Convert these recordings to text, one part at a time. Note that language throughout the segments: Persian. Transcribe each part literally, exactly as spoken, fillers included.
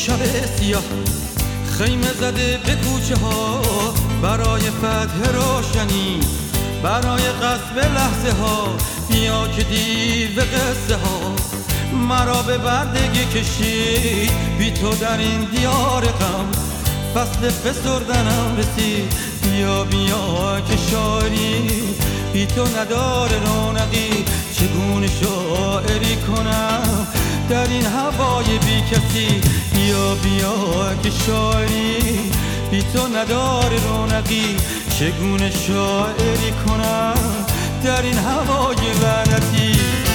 شب سیاه خیمه زده به کوچه ها برای فتح روشنی، برای غصب لحظه ها. بیا که دیو قصه ها مرا به بردگی کشید، بی تو در این دیار غم فصل فسردنم رسید. بیا بیا که شاعری بی تو نداره رونقی، چگونه شاعری کنم در این هوای بی کسی. بیا بیا که شاعری بی تو نداره رونقی، چگونه شاعری کنم در این هوای لعنتی.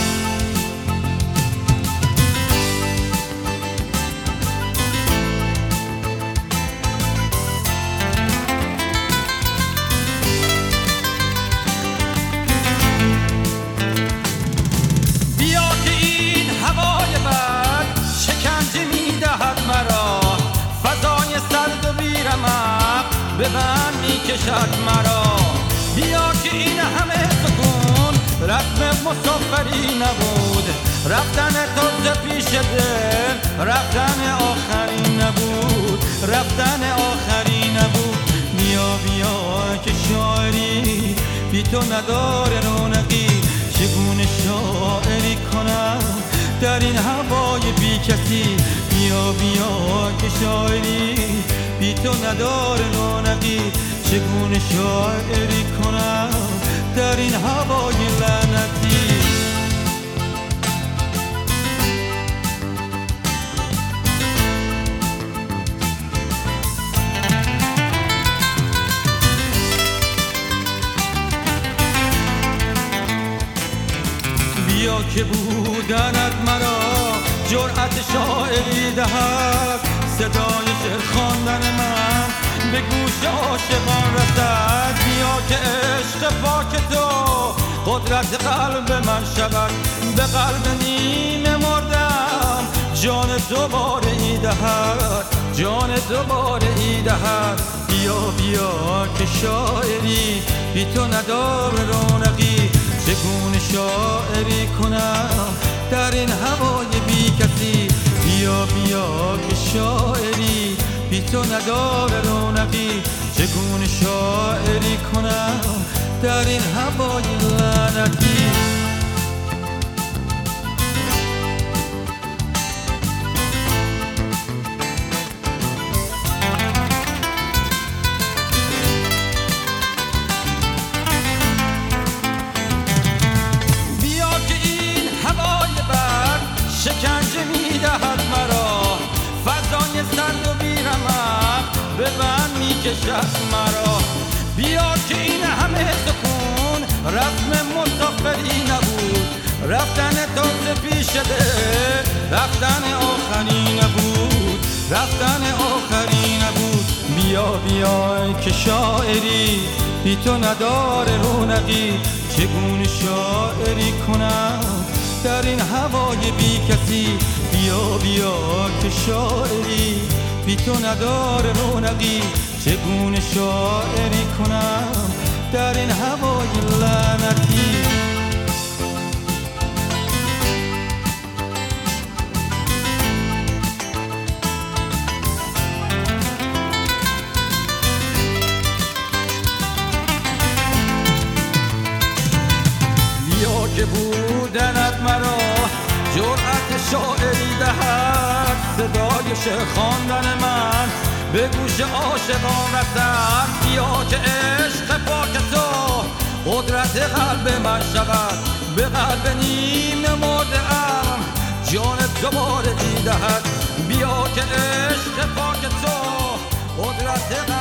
به من میکشد مرا، بیا که این همه سکون رسم مسافری نبود. رفتن تازه پیش دل رفتن آخری نبود، رفتن آخری نبود. بیا بیا که شاعری بی تو نداره رونقی، چگونه شاعری کنم در این هوای بی کسی. بیا بیا که شاعری بی تو نداره رونقی، چگونه شاعری کنم در این هوای لعنتی. بیا که بودنت مرا جرأت شاعری دهد، صدای شعر خواندن من به گوش عاشقان رسد. بیا که عشق پاک تو قدرت قلب من شود، به قلب نیمه مردم جان دوباره ای دهد، جان دوباره ای دهد. بیا بیا که شاعری بی تو نداره رونقی، چگونه شاعری کنم در این هوای بی کسی. بیا بیا که شاعری بی تو نداره رونقی، چگونه شاعری کنم در این هوای لعنتی. بیا که این هوای بر شکنجه میدهد مرا، فضای سرد و بی‌رمق به من میکشد مرا. بیا که این همه سکون رسم مسافری نبود، رفتن تازه پیش دل رفتن آخری نبود، رفتن آخری نبود. بیا بیا که شاعری بی تو نداره رونقی، چگونه شاعری کنم در این هوای بی کسی. بیا بیا که شاعری بی تو نداره رونقی، چگونه شاعری کنم در این هوای لعنتی. بیا که بودنت مرا جرأت شاعری دهد، صدای شعر خواندن من به گوش عاشقان رسد. بیا که عشق پاک تو قدرت قلب من شود، به قلب نیمه مرده ام جان دوباره ای دهد. بیا که عشق پاک تو قدرت